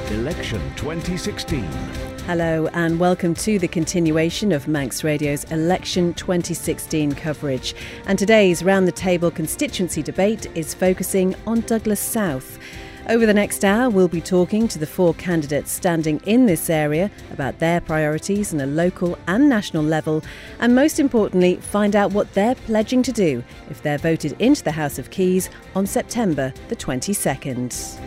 Election 2016. Hello and welcome to the continuation of Manx Radio's Election 2016 coverage. And today's Round the Table constituency debate is focusing on Douglas South. Over the next hour, we'll be talking to the four candidates standing in this area about their priorities on a local and national level, and most importantly, find out what they're pledging to do if they're voted into the House of Keys on September the 22nd.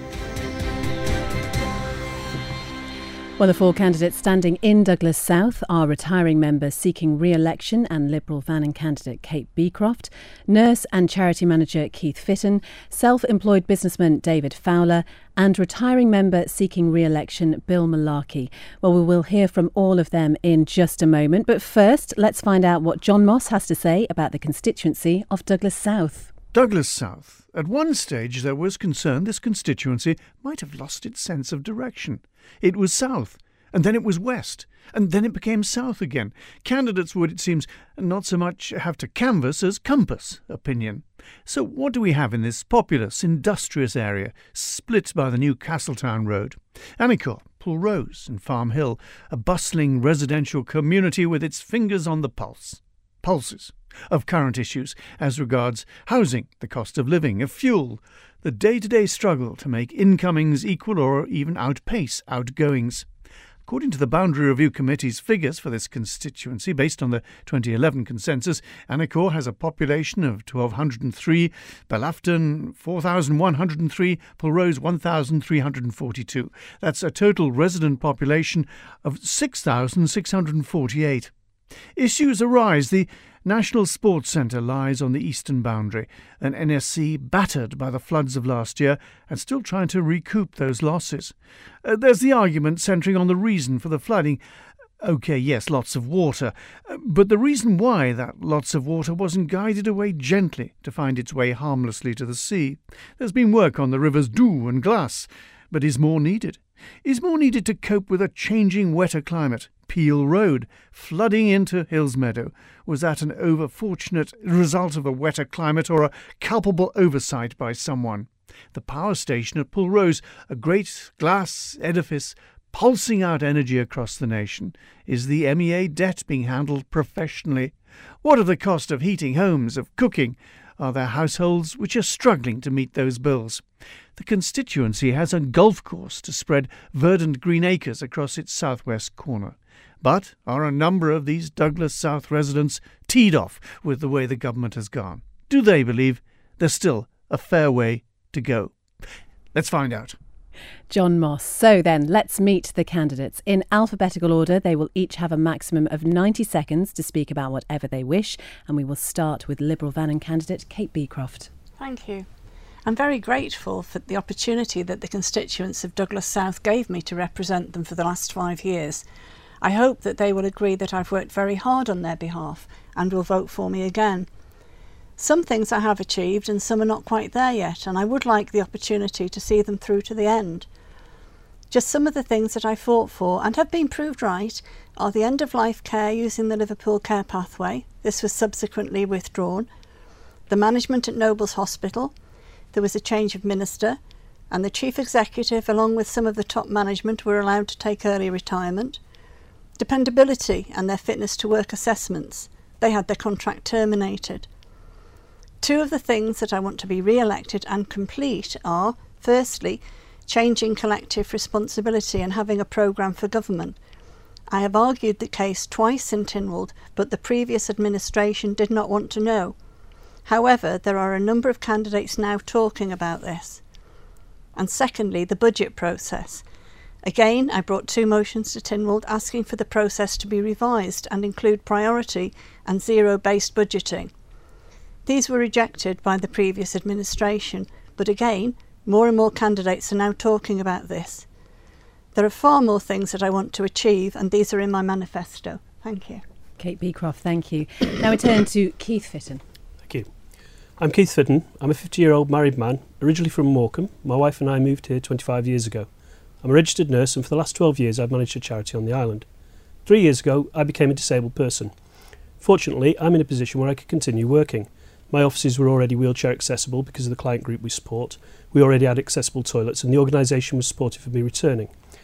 Well, the four candidates standing in Douglas South are retiring member seeking re-election and Liberal Vannin candidate Kate Beecroft, nurse and charity manager Keith Fitton, self-employed businessman David Fowler, and retiring member seeking re-election Bill Malarkey. Well, we will hear from all of them in just a moment, but first, let's find out what John Moss has to say about the constituency of Douglas South. Douglas South. At one stage there was concern this constituency might have lost its sense of direction. It was south, and then it was west, and then it became south again. Candidates would, it seems, not so much have to canvass as compass opinion. So what do we have in this populous, industrious area, split by the new Castletown Road? Annicoll, Pulrose and Farm Hill, a bustling residential community with its fingers on the pulses of current issues as regards housing, the cost of living, of fuel, the day-to-day struggle to make incomings equal or even outpace outgoings. According to the Boundary Review Committee's figures for this constituency, based on the 2011 consensus, Annicoll has a population of 1,203, Belafton 4,103, Pulrose 1,342. That's a total resident population of 6,648. Issues arise. The National Sports Centre lies on the eastern boundary, an NSC battered by the floods of last year and still trying to recoup those losses. There's the argument centring on the reason for the flooding. OK, yes, lots of water, but the reason why that lots of water wasn't guided away gently to find its way harmlessly to the sea. There's been work on the rivers Dhu and Glass, but is more needed? Is more needed to cope with a changing, wetter climate? Peel Road, flooding into Hillsmeadow. Was that an overfortunate result of a wetter climate or a culpable oversight by someone? The power station at Pulrose, a great glass edifice pulsing out energy across the nation. Is the MEA debt being handled professionally? What are the cost of heating homes, of cooking? Are there households which are struggling to meet those bills? The constituency has a golf course to spread verdant green acres across its southwest corner. But are a number of these Douglas South residents teed off with the way the government has gone? Do they believe there's still a fair way to go? Let's find out. John Moss. So then, let's meet the candidates. In alphabetical order, they will each have a maximum of 90 seconds to speak about whatever they wish. And we will start with Liberal Vannin candidate Kate Beecroft. Thank you. I'm very grateful for the opportunity that the constituents of Douglas South gave me to represent them for the last 5 years. I hope that they will agree that I've worked very hard on their behalf and will vote for me again. Some things I have achieved and some are not quite there yet, and I would like the opportunity to see them through to the end. Just some of the things that I fought for and have been proved right are the end-of-life care using the Liverpool Care Pathway. This was subsequently withdrawn. The management at Nobles Hospital. There was a change of minister, and the chief executive, along with some of the top management, were allowed to take early retirement. Dependability and their fitness to work assessments. They had their contract terminated. Two of the things that I want to be re-elected and complete are, firstly, changing collective responsibility and having a programme for government. I have argued the case twice in Tynwald, but the previous administration did not want to know. However, there are a number of candidates now talking about this. And secondly, the budget process. Again, I brought 2 motions to Tynwald asking for the process to be revised and include priority and zero-based budgeting. These were rejected by the previous administration, but again, more and more candidates are now talking about this. There are far more things that I want to achieve, and these are in my manifesto. Thank you. Kate Beecroft, thank you. Now we turn to Keith Fitton. Thank you. I'm Keith Fitton. I'm a 50-year-old married man, originally from Morecambe. My wife and I moved here 25 years ago. I'm a registered nurse, and for the last 12 years I've managed a charity on the island. 3 years ago I became a disabled person. Fortunately, I'm in a position where I could continue working. My offices were already wheelchair accessible because of the client group we support. We already had accessible toilets, and the organisation was supportive of me returning.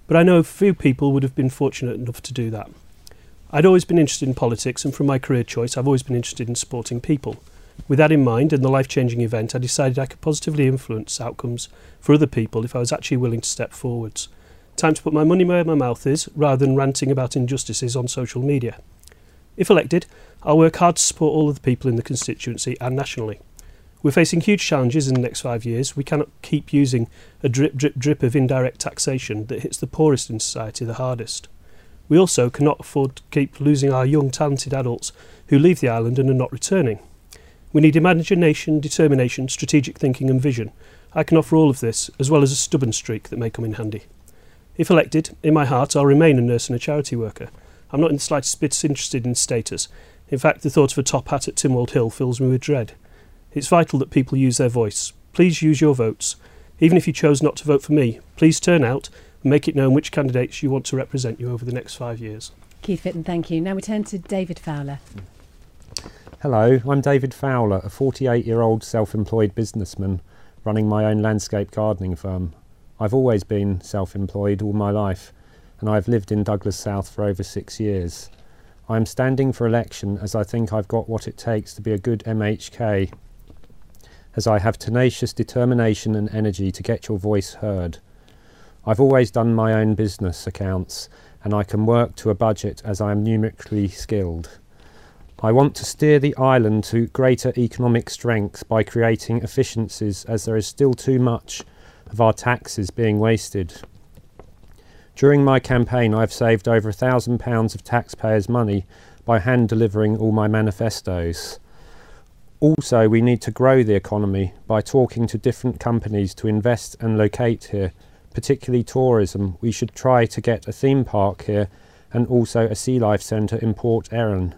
but I know few people would have been fortunate enough to do that. I'd always been interested in politics, and from my career choice I've always been interested in supporting people. With that in mind and the life-changing event, I decided I could positively influence outcomes for other people if I was actually willing to step forwards. Time to put my money where my mouth is, rather than ranting about injustices on social media. If elected, I'll work hard to support all of the people in the constituency and nationally. We're facing huge challenges in the next 5 years. We cannot keep using a drip, drip, drip of indirect taxation that hits the poorest in society the hardest. We also cannot afford to keep losing our young, talented adults who leave the island and are not returning. We need imagination, determination, strategic thinking and vision. I can offer all of this, as well as a stubborn streak that may come in handy. If elected, in my heart I'll remain a nurse and a charity worker. I'm not in the slightest bit interested in status. In fact, the thought of a top hat at Tynwald Hill fills me with dread. It's vital that people use their voice. Please use your votes. Even if you chose not to vote for me, please turn out and make it known which candidates you want to represent you over the next 5 years. Keith Fitton, thank you. Now we turn to David Fowler. Hello, I'm David Fowler, a 48-year-old self-employed businessman running my own landscape gardening firm. I've always been self-employed all my life, and I've lived in Douglas South for over 6 years. I am standing for election as I think I've got what it takes to be a good MHK, as I have tenacious determination and energy to get your voice heard. I've always done my own business accounts, and I can work to a budget as I am numerically skilled. I want to steer the island to greater economic strength by creating efficiencies, as there is still too much of our taxes being wasted. During my campaign, I've saved over £1,000 of taxpayers' money by hand delivering all my manifestos. Also, we need to grow the economy by talking to different companies to invest and locate here, particularly tourism. We should try to get a theme park here and also a sea life centre in Port Erin,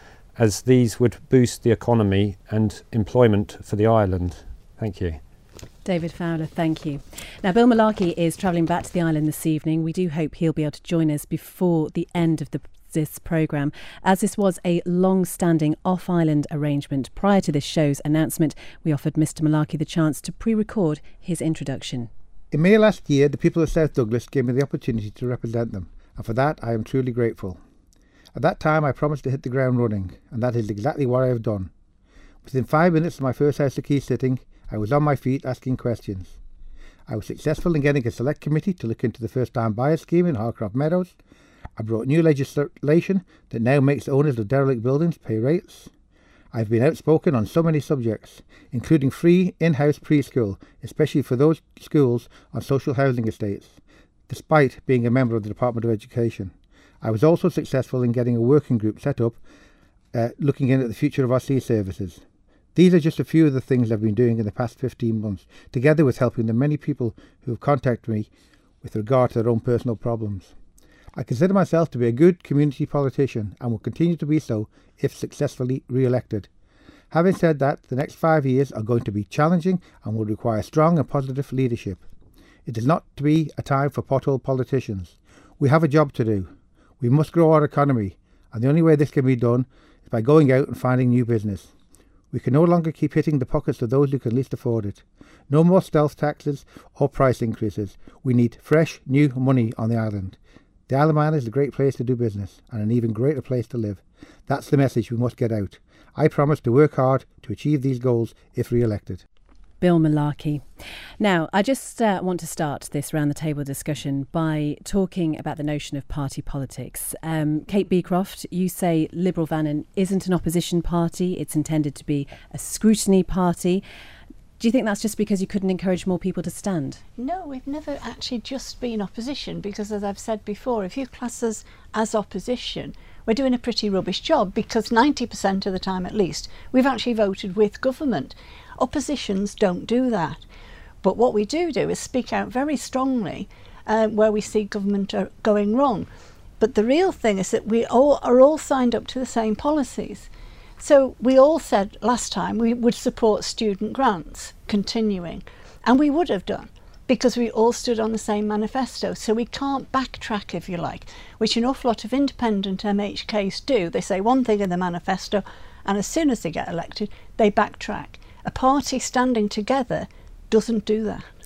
as these would boost the economy and employment for the island. Thank you. David Fowler, thank you. Now, Bill Malarkey is travelling back to the island this evening. We do hope he'll be able to join us before the end of this programme, as this was a long-standing off-island arrangement. Prior to this show's announcement, we offered Mr Malarkey the chance to pre-record his introduction. In May last year, the people of South Douglas gave me the opportunity to represent them, and for that I am truly grateful. At that time I promised to hit the ground running, and that is exactly what I have done. Within 5 minutes of my first House of Keys sitting, I was on my feet asking questions. I was successful in getting a select committee to look into the first-time buyer scheme in Harcroft Meadows. I brought new legislation that now makes owners of derelict buildings pay rates. I've been outspoken on so many subjects, including free in-house preschool, especially for those schools on social housing estates, despite being a member of the Department of Education. I was also successful in getting a working group set up looking in at the future of our sea services. These are just a few of the things I've been doing in the past 15 months, together with helping the many people who have contacted me with regard to their own personal problems. I consider myself to be a good community politician and will continue to be so if successfully re-elected. Having said that, the next 5 years are going to be challenging and will require strong and positive leadership. It is not to be a time for pothole politicians. We have a job to do. We must grow our economy, and the only way this can be done is by going out and finding new business. We can no longer keep hitting the pockets of those who can least afford it. No more stealth taxes or price increases. We need fresh, new money on the island. The Isle of Man is a great place to do business and an even greater place to live. That's the message we must get out. I promise to work hard to achieve these goals if re-elected. Bill Malarkey. Now, I just want to start this round the table discussion by talking about the notion of party politics. Kate Beecroft, you say Liberal Vannin isn't an opposition party, it's intended to be a scrutiny party. Do you think that's just because you couldn't encourage more people to stand? No, we've never actually just been opposition, because as I've said before, if you class us as opposition, we're doing a pretty rubbish job, because 90% of the time at least we've actually voted with government. Oppositions don't do that. But what we do is speak out very strongly where we see government going wrong. But the real thing is that we are all signed up to the same policies. So we all said last time we would support student grants continuing, and we would have done, because we all stood on the same manifesto. So we can't backtrack, if you like, which an awful lot of independent MHKs do. They say one thing in the manifesto, and as soon as they get elected, they backtrack. A party standing together doesn't do that.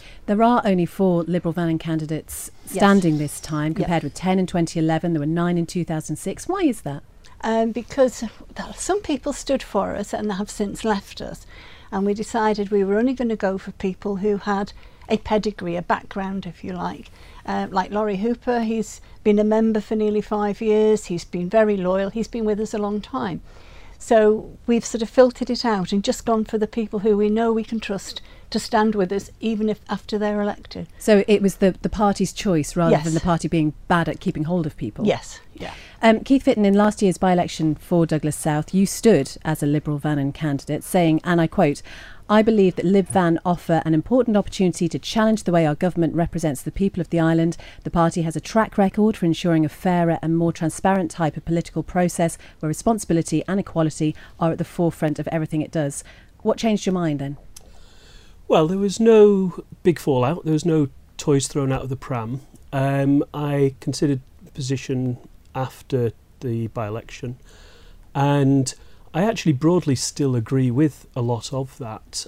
There are only 4 Liberal Vannin candidates standing this time, compared with 10 in 2011. There were 9 in 2006. Why is that? Because some people stood for us and have since left us, and we decided we were only going to go for people who had a pedigree, a background, if you like. Like Laurie Hooper, he's been a member for nearly 5 years. He's been very loyal. He's been with us a long time. So we've sort of filtered it out and just gone for the people who we know we can trust to stand with us, even if after they're elected. So it was the party's choice rather Yes. than the party being bad at keeping hold of people? Yes, yeah. Keith Fitton, in last year's by-election for Douglas South, you stood as a Liberal Vannin candidate saying, and I quote, "I believe that Lib Van offer an important opportunity to challenge the way our government represents the people of the island. The party has a track record for ensuring a fairer and more transparent type of political process where responsibility and equality are at the forefront of everything it does." What changed your mind then? Well, there was no big fallout. There was no toys thrown out of the pram. I considered the position after the by-election, and I actually broadly still agree with a lot of that.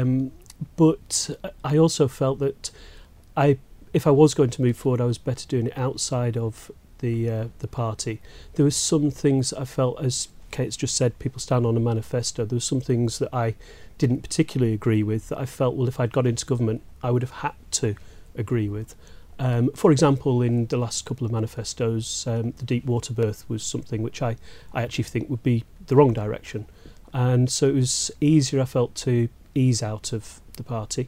But I also felt that if I was going to move forward, I was better doing it outside of the party. There were some things I felt, as Kate's just said, people stand on a manifesto. There were some things that I didn't particularly agree with that I felt, well, if I'd got into government, I would have had to agree with. For example, in the last couple of manifestos, the deep water berth was something which I actually think would be the wrong direction. And so it was easier, I felt, to ease out of the party.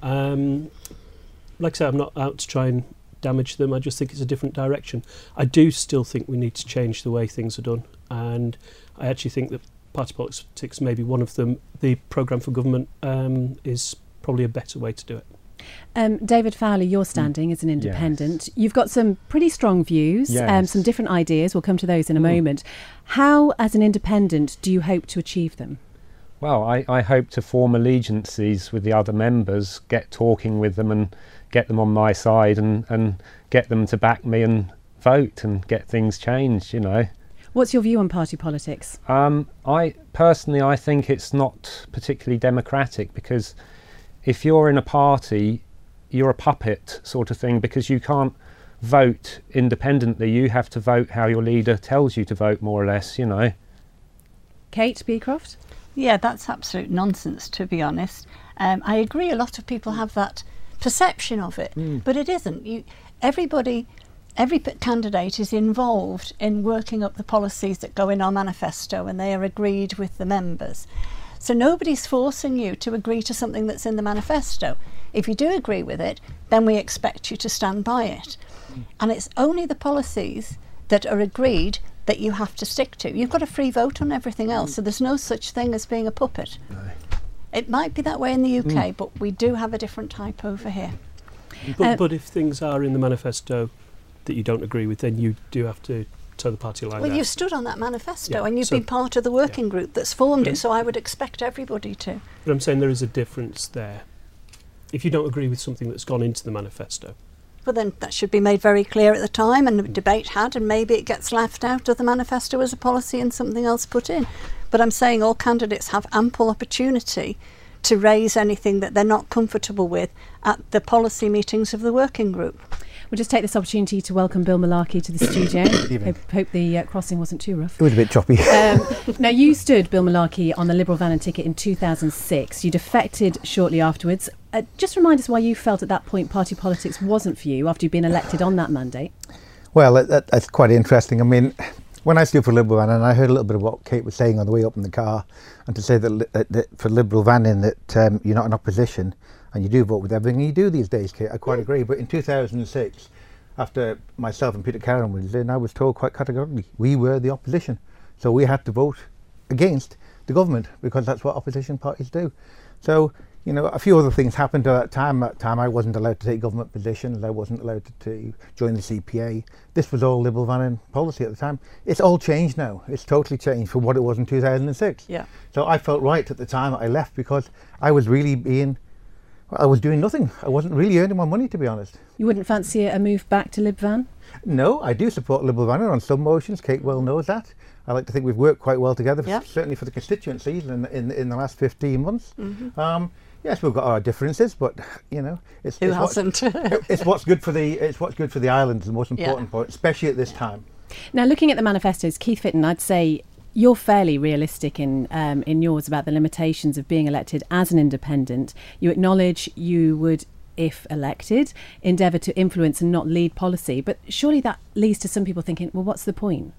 Like I said, I'm not out to try and damage them. I just think it's a different direction. I do still think we need to change the way things are done. And I actually think that party politics may be one of them. The programme for government is probably a better way to do it. David Fowler, you're standing as an independent. Yes. You've got some pretty strong views, some different ideas. We'll come to those in a moment. How, as an independent, do you hope to achieve them? Well, I hope to form allegiances with the other members, get talking with them and get them on my side and get them to back me and vote and get things changed, you know. What's your view on party politics? I think it's not particularly democratic, because if you're in a party, you're a puppet sort of thing, because you can't vote independently. You have to vote how your leader tells you to vote, more or less, you know. Kate Beecroft? Yeah, that's absolute nonsense, to be honest. I agree a lot of people have that perception of it, but it isn't. Every candidate is involved in working up the policies that go in our manifesto, and they are agreed with the members. So nobody's forcing you to agree to something that's in the manifesto. If you do agree with it, then we expect you to stand by it. And it's only the policies that are agreed that you have to stick to. You've got a free vote on everything else, so there's no such thing as being a puppet. No. It might be that way in the UK, but we do have a different type over here. But if things are in the manifesto that you don't agree with, then you do have to toe the party line. Well, you've stood on that manifesto, and you've been part of the working group that's formed it, so I would expect everybody to. But I'm saying there is a difference there. If you don't agree with something that's gone into the manifesto. Well, then that should be made very clear at the time, and the debate had, and maybe it gets left out of the manifesto as a policy and something else put in. But I'm saying all candidates have ample opportunity to raise anything that they're not comfortable with at the policy meetings of the working group. We'll just take this opportunity to welcome Bill Malarkey to the studio. Hope the crossing wasn't too rough. It was a bit choppy. Now, you stood, Bill Malarkey, on the Liberal Vannin ticket in 2006. You defected shortly afterwards. Just remind us why you felt at that point party politics wasn't for you after you'd been elected on that mandate. Well, that's quite interesting. I mean, when I stood for Liberal Vannin, I heard a little bit of what Kate was saying on the way up in the car, and to say that for Liberal Vannin that you're not in opposition and you do vote with everything you do these days, Kate, I quite agree. But in 2006, after myself and Peter Carroll was in, I was told quite categorically we were the opposition. So we had to vote against the government, because that's what opposition parties do. So, you know, a few other things happened at that time. That time I wasn't allowed to take government positions. I wasn't allowed to join the CPA. This was all Liberal Vannin policy at the time. It's all changed now. It's totally changed from what it was in 2006. Yeah. So I felt right at the time I left, because I was really I was doing nothing. I wasn't really earning my money, to be honest. You wouldn't fancy a move back to Lib Van? No, I do support Liberal Vannin on some motions. Kate well knows that. I like to think we've worked quite well together, certainly for the constituencies in the last 15 months. Mm-hmm. Yes, we've got our differences, but it's Who hasn't? It's what's good for the island is the most important point, especially at this time. Now, looking at the manifestos, Keith Fitton, I'd say you're fairly realistic in yours about the limitations of being elected as an independent. You acknowledge you would, if elected, endeavour to influence and not lead policy, but surely that leads to some people thinking, well, what's the point?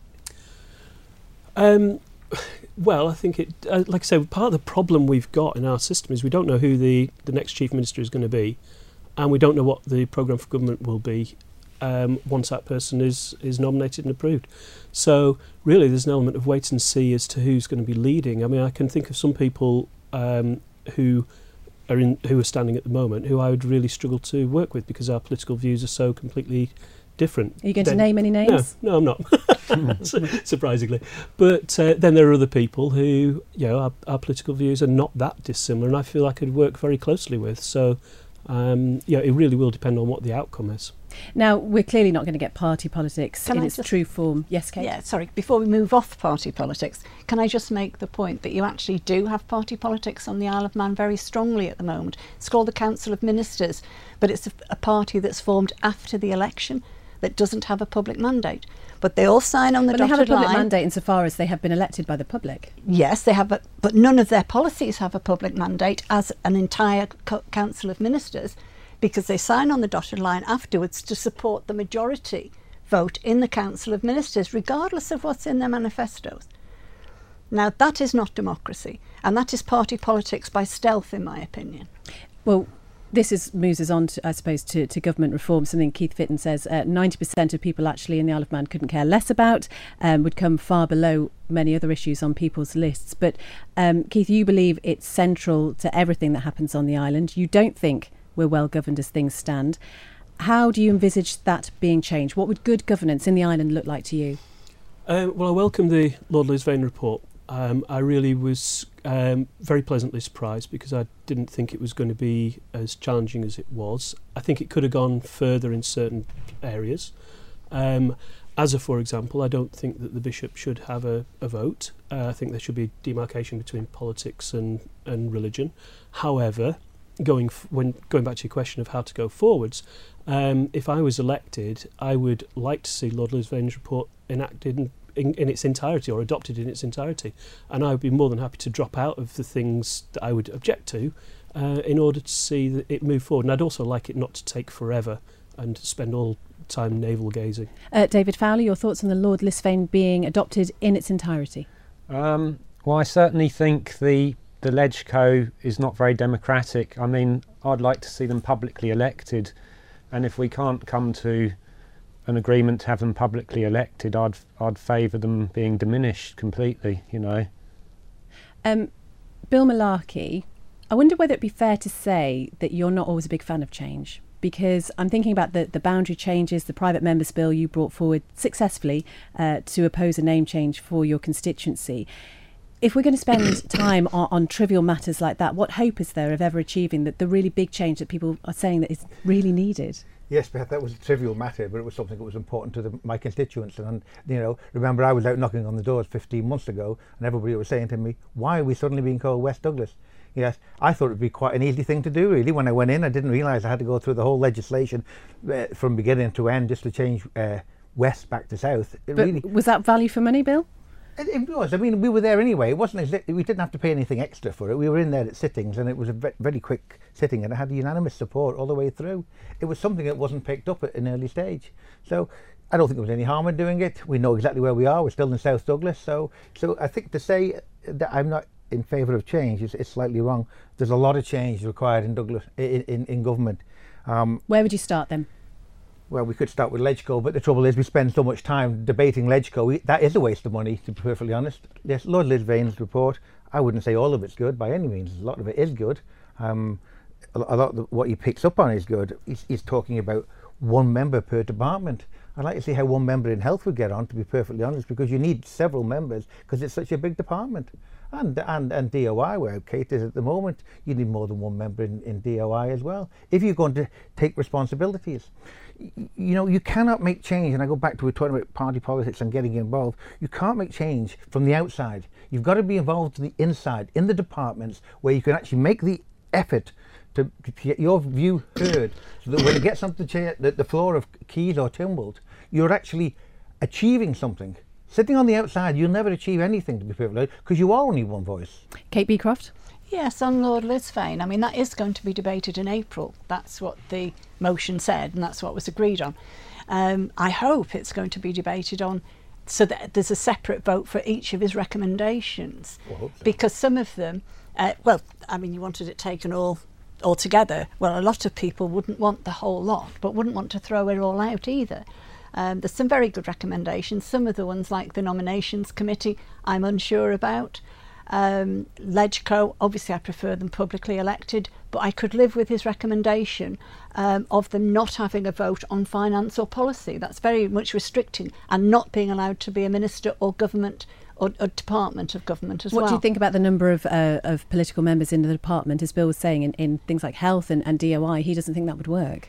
Well, I think like I say, part of the problem we've got in our system is we don't know who the next Chief Minister is going to be, and we don't know what the programme for government will be once that person is nominated and approved. So really there's an element of wait and see as to who's going to be leading. I mean, I can think of some people who are standing at the moment who I would really struggle to work with because our political views are so completely different. Are you going to name any names? No, I'm not. Surprisingly. But then there are other people who, our political views are not that dissimilar, and I feel I could work very closely with. So, it really will depend on what the outcome is. Now, we're clearly not going to get party politics in its true form. Yes, Kate? Yeah, sorry, before we move off party politics, can I just make the point that you actually do have party politics on the Isle of Man very strongly at the moment. It's called the Council of Ministers, but it's a party that's formed after the election that doesn't have a public mandate. But they all sign on the dotted line. But they have a public mandate insofar as they have been elected by the public. Yes, they have, but none of their policies have a public mandate as an entire Council of Ministers, because they sign on the dotted line afterwards to support the majority vote in the Council of Ministers, regardless of what's in their manifestos. Now, that is not democracy, and that is party politics by stealth, in my opinion. Well, this moves us on, I suppose, to government reform, something Keith Fitton says 90% of people actually in the Isle of Man couldn't care less about, would come far below many other issues on people's lists. But Keith, you believe it's central to everything that happens on the island. You don't think we're well governed as things stand. How do you envisage that being changed? What would good governance in the island look like to you? Well, I welcome the Lord Lisvane report. I really was very pleasantly surprised because I didn't think it was going to be as challenging as it was. I think it could have gone further in certain areas. For example, I don't think that the bishop should have a vote. I think there should be demarcation between politics and religion. However, going back to your question of how to go forwards, if I was elected, I would like to see Lord Lisvane's report enacted in its entirety or adopted in its entirety, and I would be more than happy to drop out of the things that I would object to in order to see that it move forward. And I'd also like it not to take forever and spend all time navel gazing. David Fowler, your thoughts on the Lord Lisvane being adopted in its entirety? Well, I certainly think the LegCo is not very democratic. I mean, I'd like to see them publicly elected, and if we can't come to an agreement to have them publicly elected, I'd favour them being diminished completely, Bill Malarkey, I wonder whether it'd be fair to say that you're not always a big fan of change, because I'm thinking about the boundary changes, the private members bill you brought forward successfully to oppose a name change for your constituency. If we're going to spend time on trivial matters like that, what hope is there of ever achieving the really big change that people are saying that is really needed? Yes, Beth, that was a trivial matter, but it was something that was important to my constituents. And, remember I was out knocking on the doors 15 months ago, and everybody was saying to me, why are we suddenly being called West Douglas? Yes, I thought it would be quite an easy thing to do, really. When I went in, I didn't realise I had to go through the whole legislation from beginning to end just to change west back to south. Was that value for money, Bill? It was. I mean, we were there anyway. It wasn't as if we didn't have to pay anything extra for it. We were in there at sittings, and it was a very quick sitting, and it had unanimous support all the way through. It was something that wasn't picked up at an early stage. So I don't think there was any harm in doing it. We know exactly where we are. We're still in South Douglas. So I think to say that I'm not in favour of change is slightly wrong. There's a lot of change required in Douglas in government. Where would you start then? Well, we could start with LegCo, but the trouble is we spend so much time debating LegCo. That is a waste of money, to be perfectly honest. Yes, Lord Lisvane's report, I wouldn't say all of it's good by any means. A lot of it is good. A lot of what he picks up on is good. He's talking about one member per department. I'd like to see how one member in health would get on, to be perfectly honest, because you need several members because it's such a big department. And DOI, where Kate is at the moment, you need more than one member in DOI as well, if you're going to take responsibilities. You cannot make change, and I go back to we're talking about party politics and getting involved. You can't make change from the outside. You've got to be involved from the inside, in the departments, where you can actually make the effort to get your view heard, so that when it gets onto the floor of Keys or Tynwald, you're actually achieving something. Sitting on the outside, you'll never achieve anything, to be perfectly honest, because you are only one voice. Kate Beecroft? Yes, on Lord Lisvane. I mean, that is going to be debated in April. That's what the motion said, and that's what was agreed on. I hope it's going to be debated on so that there's a separate vote for each of his recommendations. Well, I hope so. Because some of them, you wanted it taken all together. Well, a lot of people wouldn't want the whole lot, but wouldn't want to throw it all out either. There's some very good recommendations. Some of the ones, like the nominations committee, I'm unsure about. Legco, obviously I prefer them publicly elected, but I could live with his recommendation of them not having a vote on finance or policy. That's very much restricting, and not being allowed to be a minister or government or a department of government as well. What do you think about the number of political members in the department? As Bill was saying, in things like health and DOI, he doesn't think that would work.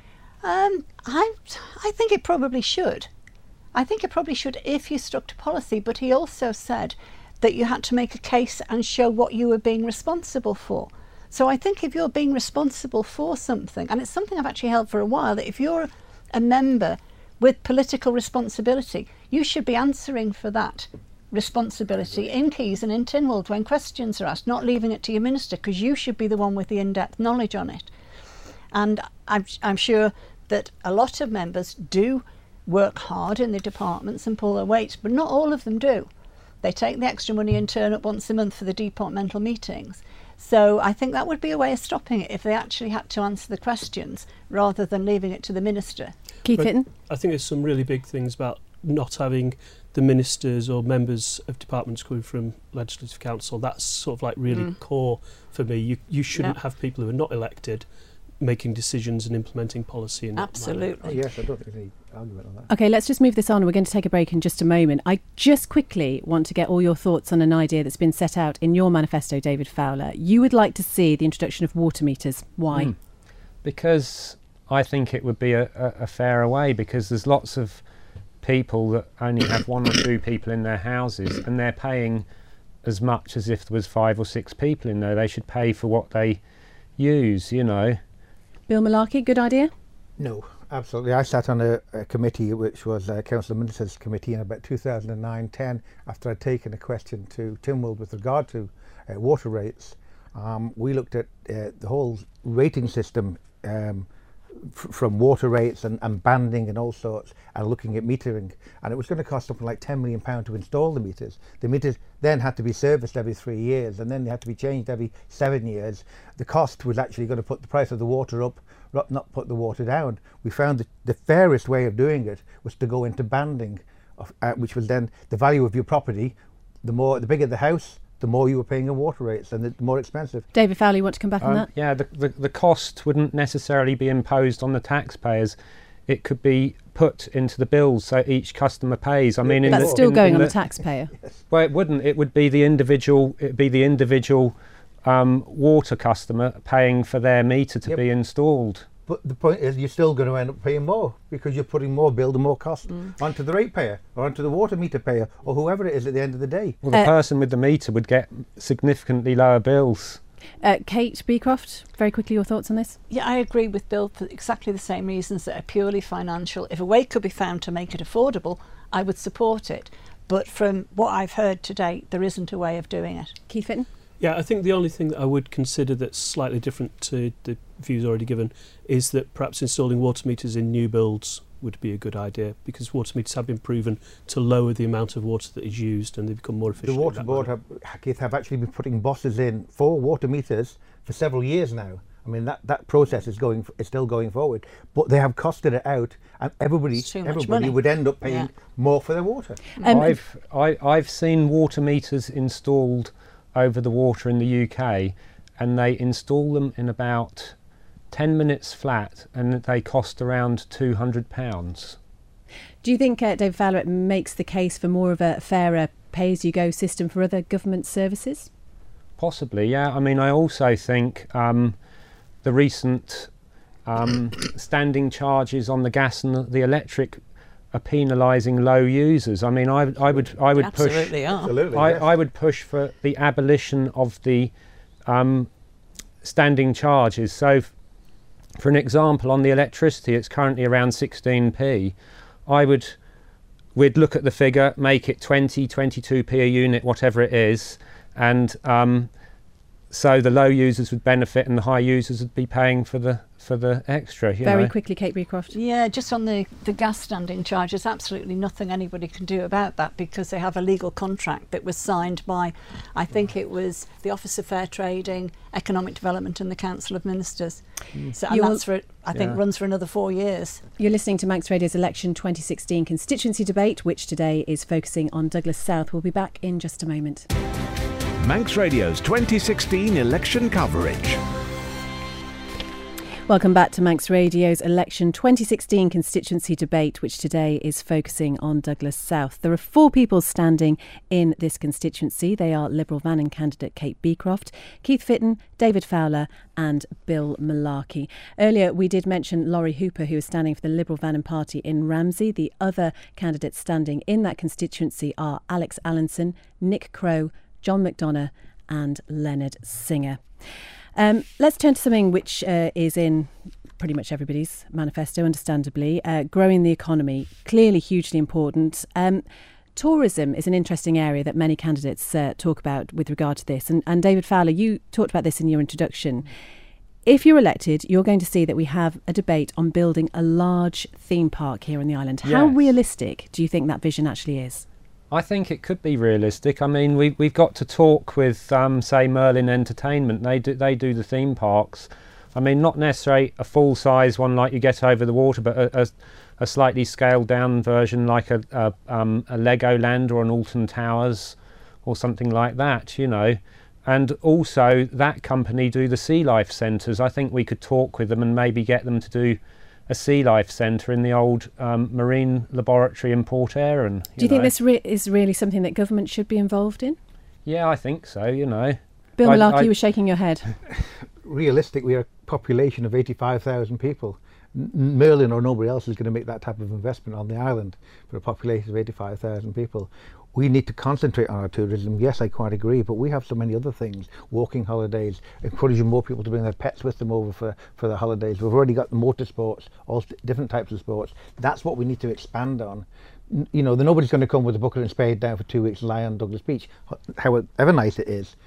I think it probably should. I think it probably should if you stuck to policy, but he also said that you had to make a case and show what you were being responsible for. So I think if you're being responsible for something, and it's something I've actually held for a while, that if you're a member with political responsibility, you should be answering for that responsibility in Keys and in Tynwald when questions are asked, not leaving it to your minister, because you should be the one with the in-depth knowledge on it. And I'm sure that a lot of members do work hard in the departments and pull their weight, but not all of them do. They take the extra money and turn up once a month for the departmental meetings. So I think that would be a way of stopping it if they actually had to answer the questions rather than leaving it to the minister. Keith Fitton? I think there's some really big things about not having the ministers or members of departments coming from Legislative Council. That's sort of like really core for me. You shouldn't have people who are not elected making decisions and implementing policy. Absolutely. Yes, I don't think there's any argument on that. OK, let's just move this on. We're going to take a break in just a moment. I just quickly want to get all your thoughts on an idea that's been set out in your manifesto, David Fowler. You would like to see the introduction of water meters. Why? Because I think it would be a fairer way, because there's lots of people that only have one or two people in their houses, and they're paying as much as if there was 5 or 6 people in there. They should pay for what they use, you know. Bill Malarkey, good idea? No, absolutely. I sat on a committee which was Council of Ministers Committee in about 2009-10, after I'd taken a question to Tynwald with regard to water rates. We looked at the whole rating system from water rates and banding and all sorts, and looking at metering, and it was going to cost something like £10 million to install the meters. The meters then had to be serviced every 3 years, and then they had to be changed every 7 years. The cost was actually going to put the price of the water up, not put the water down. We found that the fairest way of doing it was to go into banding, which was then the value of your property. The bigger the house, the more you were paying in water rates, and the more expensive. David Fowler, you want to come back on that? Yeah, the cost wouldn't necessarily be imposed on the taxpayers. It could be put into the bills so each customer pays. I mean, that's still going on the taxpayer. Well, it wouldn't. It would be the individual. It'd be the individual water customer paying for their meter to be installed. But the point is, you're still going to end up paying more, because you're putting more bill and more cost onto the ratepayer or onto the water meter payer or whoever it is at the end of the day. Well, the person with the meter would get significantly lower bills. Kate Beecroft, very quickly, your thoughts on this? Yeah, I agree with Bill for exactly the same reasons that are purely financial. If a way could be found to make it affordable, I would support it. But from what I've heard to date, there isn't a way of doing it. Keith Fitton? Yeah, I think the only thing that I would consider that's slightly different to the views already given is that perhaps installing water meters in new builds would be a good idea, because water meters have been proven to lower the amount of water that is used, and they become more efficient. The Water Board have actually been putting bosses in for water meters for several years now. I mean, that process is still going forward, but they have costed it out, and everybody would end up paying more for their water. I've seen water meters installed over the water in the UK, and they install them in about 10 minutes flat, and they cost around £200. Do you think, David Fowler, it makes the case for more of a fairer pay-as-you-go system for other government services? Possibly, yeah. I mean, I also think the recent standing charges on the gas and the electric are penalising low users. I mean, I would Absolutely push. Absolutely, I would push for the abolition of the standing charges. So for an example, on the electricity, it's currently around 16p. We'd look at the figure, make it 20, 22p a unit, whatever it is, and so the low users would benefit and the high users would be paying for the extra. Very quickly, Kate Beecroft. Yeah, just on the gas standing charge, there's absolutely nothing anybody can do about that because they have a legal contract that was signed by, I think it was the Office of Fair Trading, Economic Development and the Council of Ministers. So, and that's for, I think, runs for another 4 years. You're listening to Manx Radio's Election 2016 constituency debate, which today is focusing on Douglas South. We'll be back in just a moment. Manx Radio's 2016 election coverage. Welcome back to Manx Radio's Election 2016 constituency debate, which today is focusing on Douglas South. There are 4 people standing in this constituency. They are Liberal Vannin candidate Kate Beecroft, Keith Fitton, David Fowler and Bill Malarkey. Earlier we did mention Laurie Hooper, who is standing for the Liberal Vannin Party in Ramsey. The other candidates standing in that constituency are Alex Allinson, Nick Crowe, John McDonough and Leonard Singer. Let's turn to something which is in pretty much everybody's manifesto, understandably. Growing the economy, clearly hugely important. Tourism is an interesting area that many candidates talk about with regard to this. And David Fowler, you talked about this in your introduction. If you're elected, you're going to see that we have a debate on building a large theme park here on the island. Yes. How realistic do you think that vision actually is? I think it could be realistic. I mean, we've got to talk with, say, Merlin Entertainment. They do the theme parks. I mean, not necessarily a full-size one like you get over the water, but a slightly scaled-down version like a Legoland or an Alton Towers or something like that, you know. And also, that company do the Sea Life Centres. I think we could talk with them and maybe get them to do a Sea Life Centre in the old marine laboratory in Port Erin. Do you think this is really something that government should be involved in? Yeah, I think so, you know. Bill Malarkey, you were shaking your head. Realistic, we are a population of 85,000 people. Merlin or nobody else is going to make that type of investment on the island for a population of 85,000 people. We need to concentrate on our tourism. Yes, I quite agree, but we have so many other things. Walking holidays, encouraging more people to bring their pets with them over for the holidays. We've already got the motorsports, all different types of sports. That's what we need to expand on. You know, nobody's going to come with a bucket and spade down for 2 weeks and lie on Douglas Beach, however nice it is.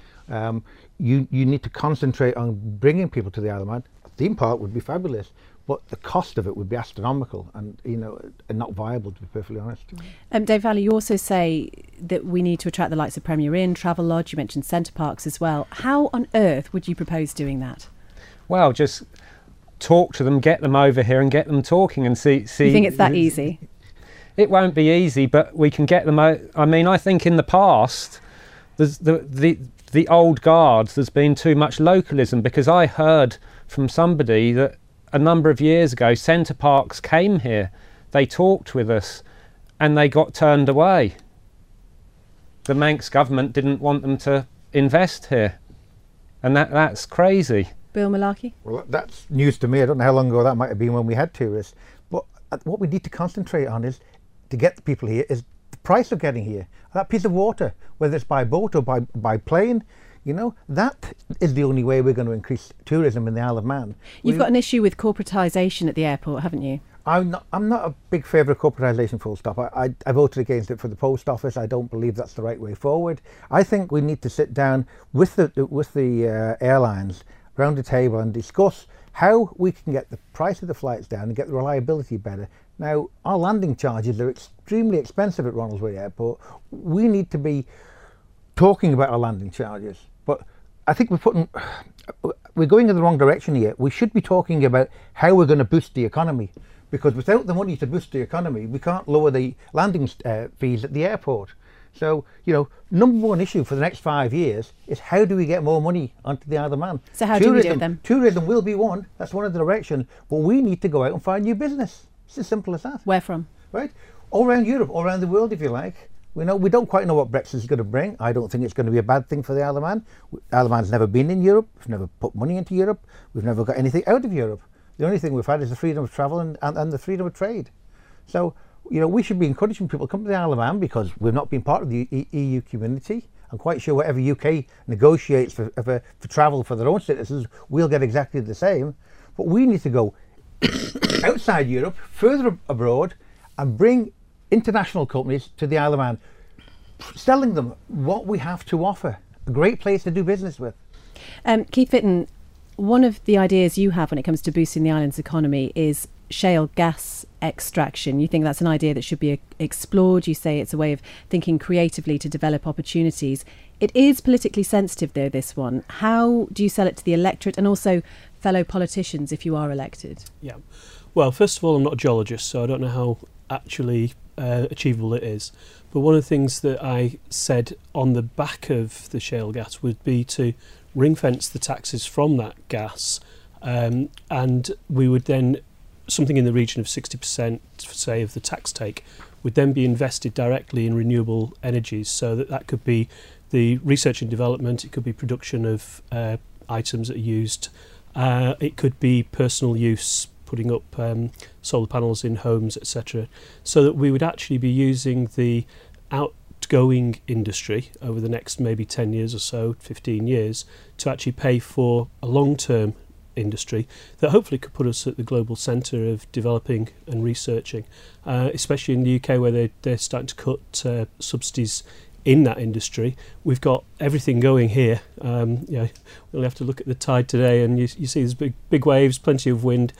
You need to concentrate on bringing people to the Isle of Man. A theme park would be fabulous, but the cost of it would be astronomical and, you know, and not viable, to be perfectly honest. Dave Valley, you also say that we need to attract the likes of Premier Inn, Travelodge, you mentioned Centre Parks as well. How on earth would you propose doing that? Well, just talk to them, get them over here and get them talking and see. You think it's that easy? It won't be easy, but we can get them out. I mean, I think in the past, there's the old guards, there's been too much localism, because I heard from somebody that a number of years ago, Centre Parks came here, they talked with us, and they got turned away. The Manx government didn't want them to invest here, and that's crazy. Bill Malarkey? Well, that's news to me. I don't know how long ago that might have been when we had tourists. But what we need to concentrate on is, to get the people here, is the price of getting here. That piece of water, whether it's by boat or by plane, you know, that is the only way we're going to increase tourism in the Isle of Man. You've got an issue with corporatisation at the airport, haven't you? I'm not a big favourite of corporatisation, full stop. I voted against it for the post office. I don't believe that's the right way forward. I think we need to sit down with the airlines around the table and discuss how we can get the price of the flights down and get the reliability better. Now, our landing charges are extremely expensive at Ronaldsbury Airport. We need to be talking about our landing charges. But I think we're going in the wrong direction here. We should be talking about how we're going to boost the economy, because without the money to boost the economy, we can't lower the landing fees at the airport. So, you know, number one issue for the next 5 years is how do we get more money onto the Isle of Man? So how do we do it then? Tourism will be one. That's one of the directions. But we need to go out and find new business. It's as simple as that. Where from? Right? All around Europe, all around the world, if you like. We don't quite know what Brexit is going to bring. I don't think it's going to be a bad thing for the Isle of Man. Isle of Man's never been in Europe. We've never put money into Europe. We've never got anything out of Europe. The only thing we've had is the freedom of travel and the freedom of trade. So, you know, we should be encouraging people to come to the Isle of Man, because we've not been part of the EU community. I'm quite sure whatever UK negotiates for travel for their own citizens, we'll get exactly the same. But we need to go outside Europe, further abroad, and bring international companies to the Isle of Man, selling them what we have to offer. A great place to do business with. Keith Fitton, one of the ideas you have when it comes to boosting the island's economy is shale gas extraction. You think that's an idea that should be explored. You say it's a way of thinking creatively to develop opportunities. It is politically sensitive, though, this one. How do you sell it to the electorate and also fellow politicians if you are elected? Yeah. Well, first of all, I'm not a geologist, so I don't know how actually achievable it is. But one of the things that I said on the back of the shale gas would be to ring fence the taxes from that gas, and we would then, something in the region of 60%, say, of the tax take would then be invested directly in renewable energies, so that could be the research and development, it could be production of items that are used, it could be personal use, putting up solar panels in homes, etc., so that we would actually be using the outgoing industry over the next maybe 10 years or so, 15 years, to actually pay for a long-term industry that hopefully could put us at the global centre of developing and researching, especially in the UK where they're starting to cut subsidies in that industry. We've got everything going here. We'll have to look at the tide today, and you see there's big waves, plenty of wind.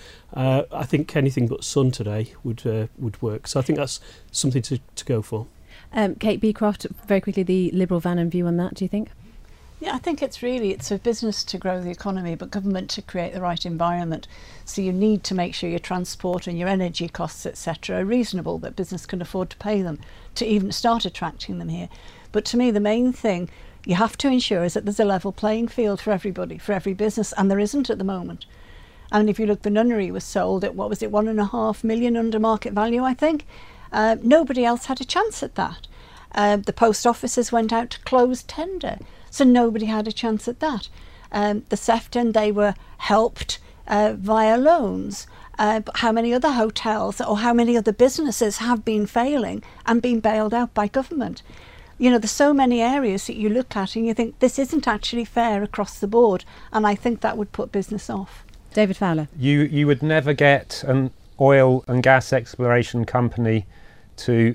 I think anything but sun today would work. So I think that's something to go for. Kate Beecroft, very quickly, the Liberal Vannon view on that, do you think? Yeah, I think it's for business to grow the economy, but government to create the right environment. So you need to make sure your transport and your energy costs, etc., are reasonable, that business can afford to pay them to even start attracting them here. But to me, the main thing you have to ensure is that there's a level playing field for everybody, for every business, and there isn't at the moment. And if you look, the nunnery was sold at, 1.5 million under market value, I think. Nobody else had a chance at that. The post offices went out to close tender, so nobody had a chance at that. The Sefton, they were helped via loans. But how many other hotels or how many other businesses have been failing and been bailed out by government? You know, there's so many areas that you look at and you think this isn't actually fair across the board, and I think that would put business off. David Fowler. You would never get an oil and gas exploration company to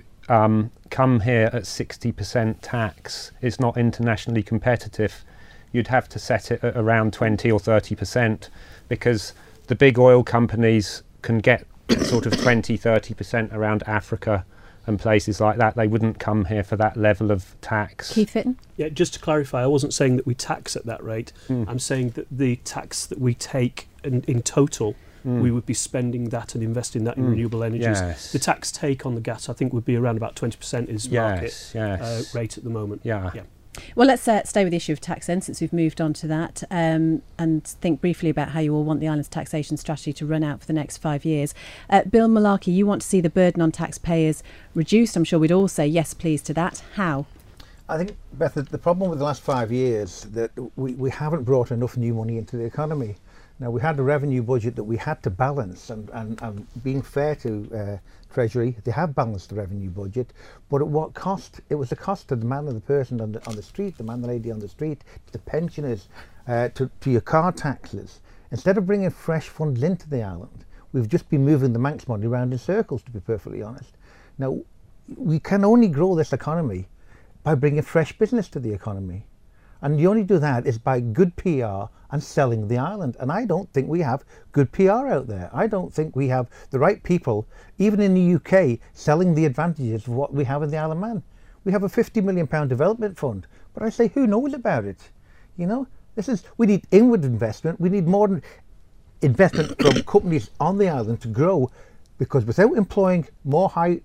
come here at 60% tax. It's not internationally competitive. You'd have to set it at around 20 or 30%, because the big oil companies can get sort of 20, 30% around Africa and places like that. They wouldn't come here for that level of tax. Keith Fitton? Yeah, just to clarify, I wasn't saying that we tax at that rate. I'm saying that the tax that we take in total, we would be spending that and investing that in renewable energies. Yes. The tax take on the gas, I think, would be around about 20% is market rate at the moment. Yeah. Well, let's stay with the issue of tax then, since we've moved on to that, and think briefly about how you all want the island's taxation strategy to run out for the next 5 years. Bill Malarkey, you want to see the burden on taxpayers reduced. I'm sure we'd all say yes, please, to that. How? I think, Beth, the problem with the last 5 years that we haven't brought enough new money into the economy. Now, we had a revenue budget that we had to balance, and being fair to Treasury, they have balanced the revenue budget, but at what cost? It was a cost to the man or the person on the street, the man, the lady on the street, to the pensioners, to your car taxes. Instead of bringing fresh funds into the island, we've just been moving the Manx money around in circles, to be perfectly honest. Now, we can only grow this economy by bringing fresh business to the economy. And you only do that is by good PR and selling the island. And I don't think we have good PR out there. I don't think we have the right people, even in the UK, selling the advantages of what we have in the Isle of Man. We have a £50 million development fund, but I say, who knows about it? You know, we need inward investment. We need more investment from companies on the island to grow, because without employing more high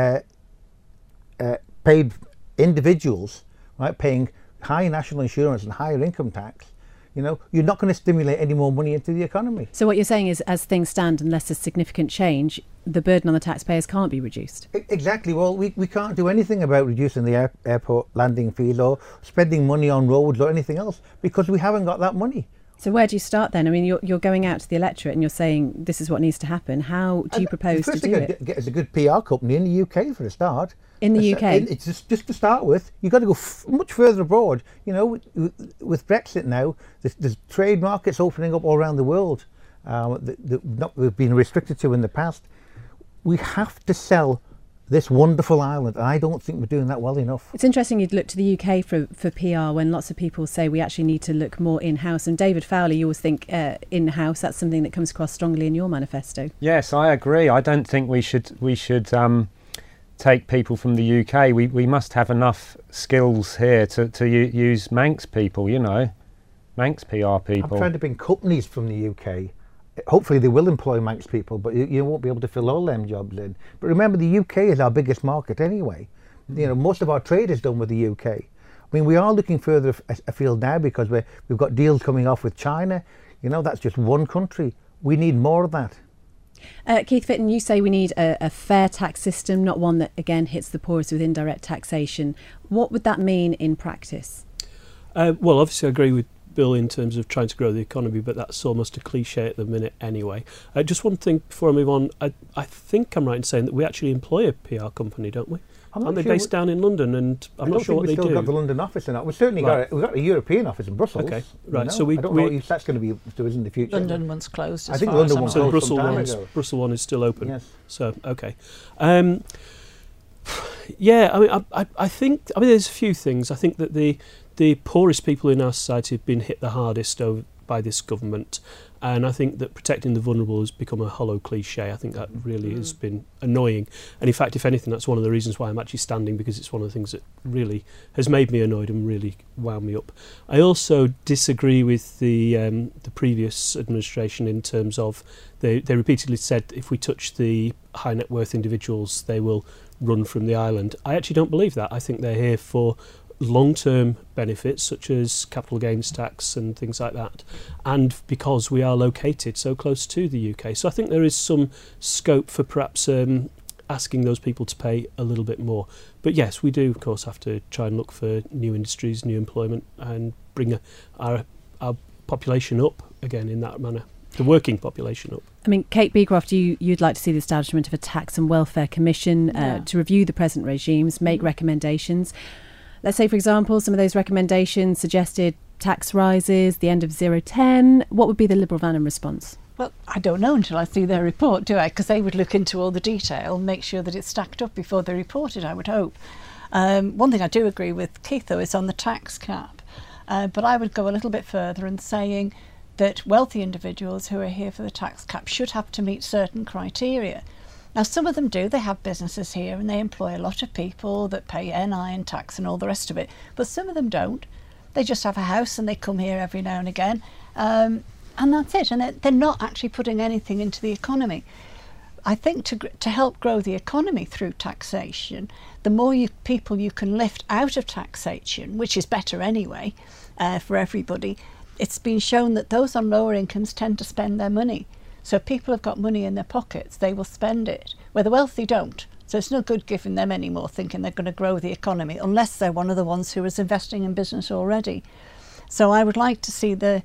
paid individuals, right, paying high national insurance and higher income tax, you know, you're not going to stimulate any more money into the economy. So what you're saying is, as things stand, unless there's significant change, the burden on the taxpayers can't be reduced. Exactly. Well, we can't do anything about reducing the airport landing fees or spending money on roads or anything else, because we haven't got that money. So where do you start then? I mean, you're going out to the electorate and you're saying this is what needs to happen. How do you propose to do it? Get us a good PR company in the UK for a start. In the UK? It's just to start with. You've got to go much further abroad. You know, with Brexit now, there's trade markets opening up all around the world that we've been restricted to in the past. We have to sell this wonderful island, and I don't think we're doing that well enough. It's interesting you'd look to the UK for PR when lots of people say we actually need to look more in-house. And David Fowler, you always think in-house, that's something that comes across strongly in your manifesto. Yes, I agree. I don't think we should take people from the UK. We must have enough skills here to use Manx people, you know, Manx PR people. I'm trying to bring companies from the UK. Hopefully they will employ Manx people, but you won't be able to fill all them jobs in. But remember, the UK is our biggest market anyway. You know, most of our trade is done with the UK. I mean, we are looking further afield now because we've got deals coming off with China. You know, that's just one country. We need more of that. Keith Fitton, you say we need a fair tax system, not one that, again, hits the poorest with indirect taxation. What would that mean in practice? Well, obviously I agree with Bill in terms of trying to grow the economy, but that's almost a cliche at the minute anyway. Just one thing before I move on, I think I'm right in saying that we actually employ a PR company, don't we? Aren't they based down in London? And I'm not sure what they do. We've still got the London office in that. We've certainly got a European office in Brussels. Okay, right. You know? So I don't know if that's going to be to us in the future. London one's closed. I think London one's closed. So Brussels one is still open. Yes. So okay. Yeah, I think there's a few things. I think that the poorest people in our society have been hit the hardest by this government, and I think that protecting the vulnerable has become a hollow cliche. I think that really has been annoying, and in fact, if anything, that's one of the reasons why I'm actually standing, because it's one of the things that really has made me annoyed and really wound me up. I also disagree with the previous administration in terms of they repeatedly said if we touch the high net worth individuals, they will run from the island. I actually don't believe that. I think they're here for long-term benefits such as capital gains tax and things like that, and because we are located so close to the UK. So I think there is some scope for perhaps asking those people to pay a little bit more. But yes, we do of course have to try and look for new industries, new employment, and bring our population up again in that manner. The working population up. I mean, Kate Beecroft, you'd like to see the establishment of a tax and welfare commission to review the present regimes, make recommendations. Let's say, for example, some of those recommendations suggested tax rises, the end of 010. What would be the Liberal Vanham response? Well, I don't know until I see their report, do I? Because they would look into all the detail and make sure that it's stacked up before they report it, I would hope. One thing I do agree with Keith, though, is on the tax cap. But I would go a little bit further in saying that wealthy individuals who are here for the tax cap should have to meet certain criteria. Now, some of them do. They have businesses here and they employ a lot of people that pay NI and tax and all the rest of it. But some of them don't. They just have a house and they come here every now and again. And that's it. And they're not actually putting anything into the economy. I think to help grow the economy through taxation, the more people you can lift out of taxation, which is better anyway for everybody, it's been shown that those on lower incomes tend to spend their money. So if people have got money in their pockets, they will spend it, where the wealthy don't. So it's no good giving them any more, thinking they're going to grow the economy, unless they're one of the ones who is investing in business already. So I would like to see the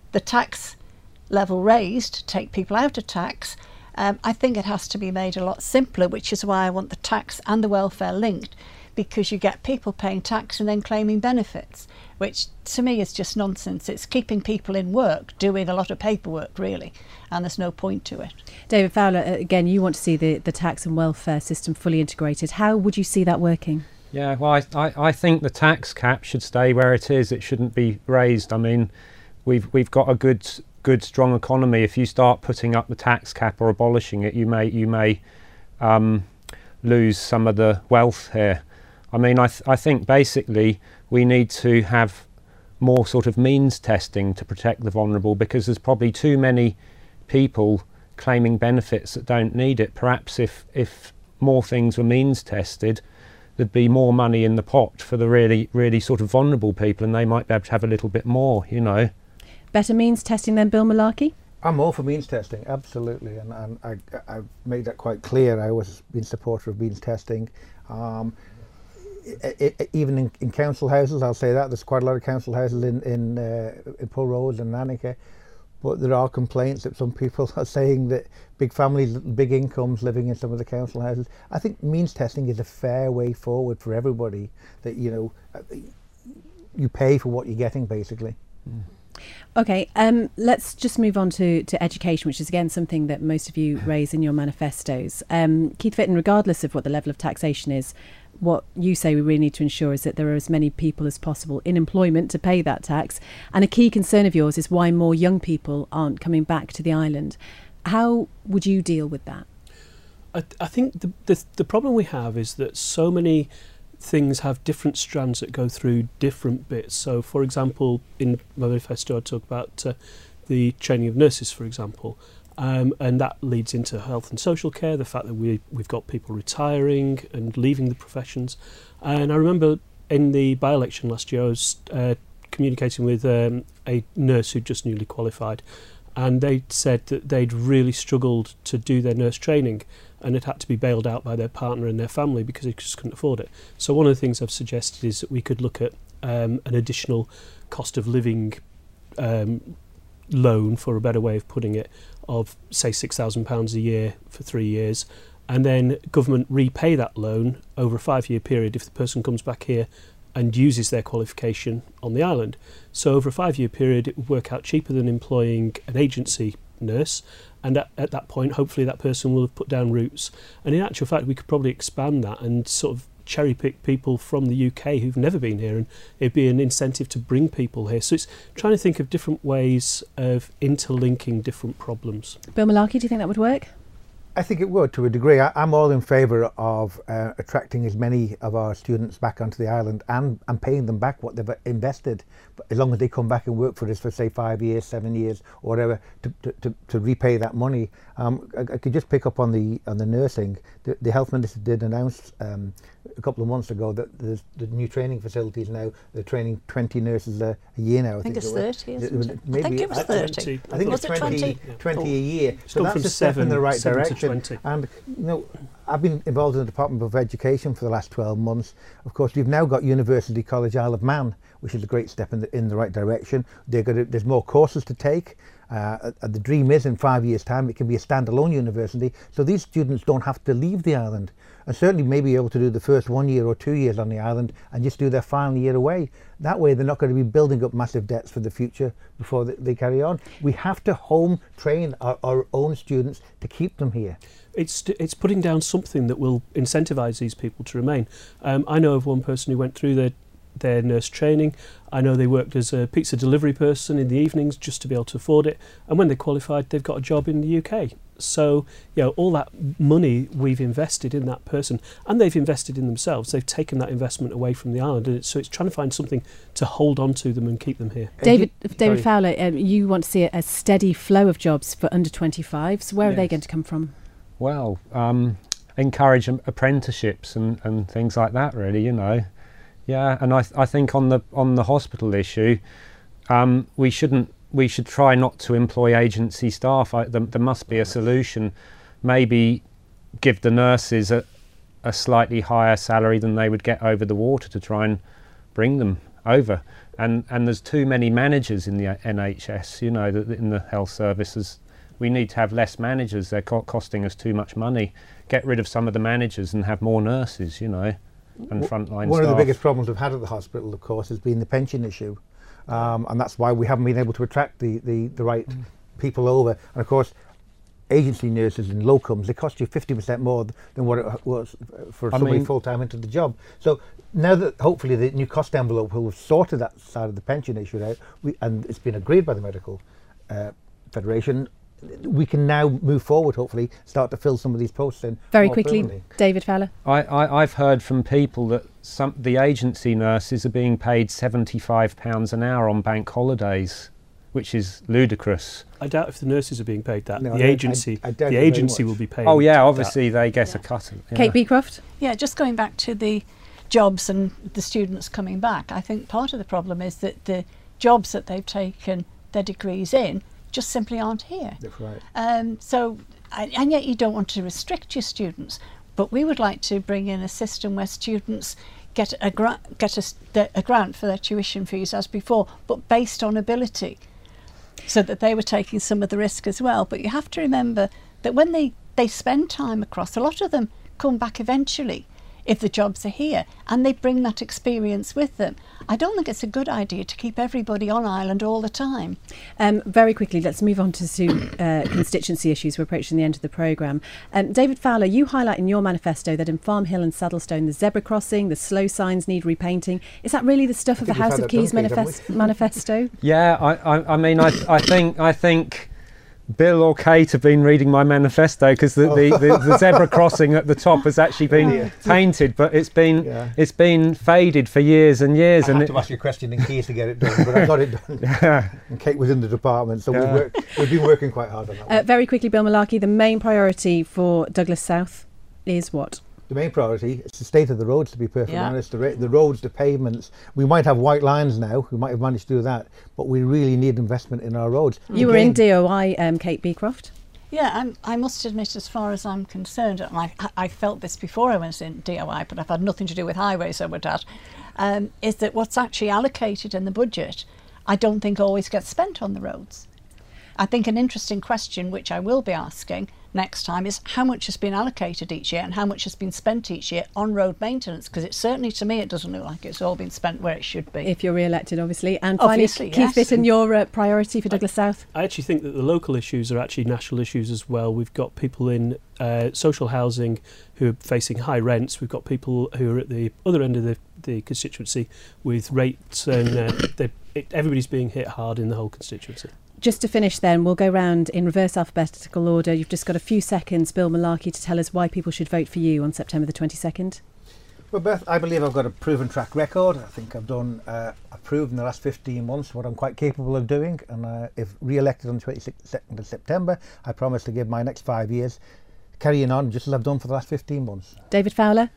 tax level raised to take people out of tax. I think it has to be made a lot simpler, which is why I want the tax and the welfare linked, because you get people paying tax and then claiming benefits, which to me is just nonsense. It's keeping people in work, doing a lot of paperwork really, and there's no point to it. David Fowler, again, you want to see the tax and welfare system fully integrated. How would you see that working? Yeah, well, I think the tax cap should stay where it is. It shouldn't be raised. I mean, we've got a good strong economy. If you start putting up the tax cap or abolishing it, you may lose some of the wealth here. I mean, I think basically we need to have more sort of means testing to protect the vulnerable, because there's probably too many people claiming benefits that don't need it. Perhaps if more things were means tested, there'd be more money in the pot for the really, really sort of vulnerable people, and they might be able to have a little bit more, you know. Better means testing than Bill Malarkey? I'm all for means testing, absolutely, and I've made that quite clear. I always been a supporter of means testing. even in council houses, I'll say that there's quite a lot of council houses in Pulrose and Annika, but there are complaints that some people are saying that big families, big incomes living in some of the council houses. I think means testing is a fair way forward for everybody, that you pay for what you're getting, basically. Okay, let's just move on to education, which is again something that most of you raise in your manifestos. Keith Fitton, regardless of what the level of taxation is, what you say we really need to ensure is that there are as many people as possible in employment to pay that tax. And a key concern of yours is why more young people aren't coming back to the island. How would you deal with that? I think the problem we have is that so many things have different strands that go through different bits. So, for example, in my manifesto I talk about the training of nurses, for example, and that leads into health and social care, the fact that we've got people retiring and leaving the professions. And I remember in the by-election last year I was communicating with a nurse who'd just newly qualified, and they said that they'd really struggled to do their nurse training and it had to be bailed out by their partner and their family because they just couldn't afford it. So one of the things I've suggested is that we could look at an additional cost of living loan, for a better way of putting it, of say £6,000 a year for 3 years, and then government repay that loan over a 5-year period if the person comes back here and uses their qualification on the island. So over a 5-year period it would work out cheaper than employing an agency nurse, and at that point hopefully that person will have put down roots. And in actual fact we could probably expand that and sort of cherry pick people from the UK who've never been here, and it'd be an incentive to bring people here. So it's trying to think of different ways of interlinking different problems. Bill Malarkey, do you think that would work? I think it would, to a degree. I'm all in favour of attracting as many of our students back onto the island and paying them back what they've invested, but as long as they come back and work for us for say 5 years, 7 years or whatever, to repay that money. I could just pick up on the nursing. The Health Minister did announce a couple of months ago that there's the new training facilities now. They're training 20 nurses a year now. I think it's 30, isn't it? Maybe I think it was 30. I think was it's 20 a year. So that's a step in the right direction. And I've been involved in the Department of Education for the last 12 months. Of course, we've now got University College Isle of Man, which is a great step in the right direction. There's more courses to take. The dream is in 5 years' time it can be a standalone university, so these students don't have to leave the island, and certainly may be able to do the first 1 year or 2 years on the island and just do their final year away. That way they're not going to be building up massive debts for the future before they carry on. We have to home train our own students to keep them here. It's putting down something that will incentivise these people to remain. I know of one person who went through their nurse training. I know they worked as a pizza delivery person in the evenings just to be able to afford it, and when they qualified they've got a job in the UK. So all that money we've invested in that person, and they've invested in themselves. They've taken that investment away from the island, and so it's trying to find something to hold on to them and keep them here. David Fowler, you want to see a steady flow of jobs for under 25s. Where are they going to come from? Well, encourage apprenticeships and things like that, really, Yeah, and I think on the hospital issue, we should try not to employ agency staff. There must be a solution. Maybe give the nurses a slightly higher salary than they would get over the water to try and bring them over. And there's too many managers in the NHS, in the health services. We need to have less managers. They're costing us too much money. Get rid of some of the managers and have more nurses, and frontline staff. One of the biggest problems we've had at the hospital, of course, has been the pension issue, and that's why we haven't been able to attract the right people over. And of course, agency nurses and locums, they cost you 50% more than what it was for somebody full-time into the job. So now that hopefully the new cost envelope will have sorted that side of the pension issue out, and it's been agreed by the Medical Federation, we can now move forward, hopefully, start to fill some of these posts in. Very quickly, David Fowler. I've heard from people that the agency nurses are being paid £75 an hour on bank holidays, which is ludicrous. I doubt if the nurses are being paid that. No, the agency will be paid. Oh yeah, obviously they get a cut. Yeah. Kate Beecroft? Yeah, just going back to the jobs and the students coming back, I think part of the problem is that the jobs that they've taken their degrees in just simply aren't here. That's right. And yet you don't want to restrict your students, but we would like to bring in a system where students, get a grant for their tuition fees as before, but based on ability, so that they were taking some of the risk as well. But you have to remember that when they spend time across, a lot of them come back eventually if the jobs are here, and they bring that experience with them. I don't think it's a good idea to keep everybody on island all the time. Very quickly, let's move on to constituency issues. We're approaching the end of the programme. David Fowler, you highlight in your manifesto that in Farm Hill and Saddlestone, the zebra crossing, the slow signs need repainting. Is that really the stuff of the House of Keys manifesto? Yeah, I mean, I think Bill or Kate have been reading my manifesto, because the zebra crossing at the top has actually been painted, but it's been faded for years and years. I had to ask you a question in case to get it done, but I got it done. Yeah. And Kate was in the department, so we've been working quite hard on that. Very quickly, Bill Malarkey, the main priority for Douglas South is what? The main priority is the state of the roads, to be perfectly honest. The roads, the pavements. We might have white lines now. We might have managed to do that, but we really need investment in our roads. You were in DOI, Kate Beecroft. Yeah, I must admit, as far as I'm concerned, and I felt this before I went in DOI, but I've had nothing to do with highways, I would add, is that what's actually allocated in the budget, I don't think always gets spent on the roads. I think an interesting question, which I will be asking next time, is how much has been allocated each year and how much has been spent each year on road maintenance, because it certainly, to me, it doesn't look like it's all been spent where it should be. If you're re-elected, obviously. And finally, Keith Fitton, your priority for Douglas South? I actually think that the local issues are actually national issues as well. We've got people in social housing who are facing high rents. We've got people who are at the other end of the constituency with rates, and everybody's being hit hard in the whole constituency. Just to finish then, we'll go round in reverse alphabetical order. You've just got a few seconds, Bill Malarkey, to tell us why people should vote for you on September the 22nd. Well, Beth, I believe I've got a proven track record. I think I've proved in the last 15 months what I'm quite capable of doing. And if re-elected on the 22nd of September, I promise to give my next 5 years carrying on just as I've done for the last 15 months. David Fowler?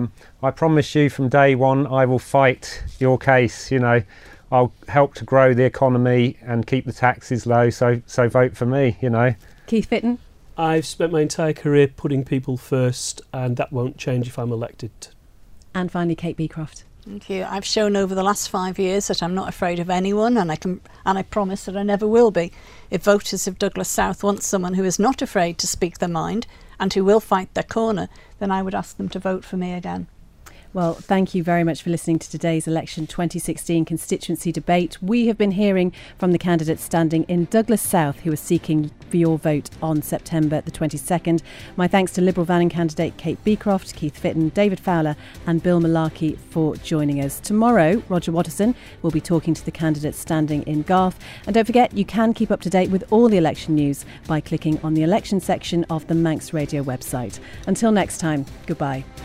I promise you from day one I will fight your case, I'll help to grow the economy and keep the taxes low, so vote for me, Keith Fitton? I've spent my entire career putting people first, and that won't change if I'm elected. And finally, Kate Beecroft. Thank you. I've shown over the last 5 years that I'm not afraid of anyone, and I promise that I never will be. If voters of Douglas South want someone who is not afraid to speak their mind and who will fight their corner, then I would ask them to vote for me again. Well, thank you very much for listening to today's Election 2016 constituency debate. We have been hearing from the candidates standing in Douglas South who are seeking for your vote on September the 22nd. My thanks to Liberal Vanning candidate Kate Beecroft, Keith Fitton, David Fowler and Bill Malarkey for joining us. Tomorrow, Roger Watterson will be talking to the candidates standing in Garth. And don't forget, you can keep up to date with all the election news by clicking on the election section of the Manx Radio website. Until next time, goodbye.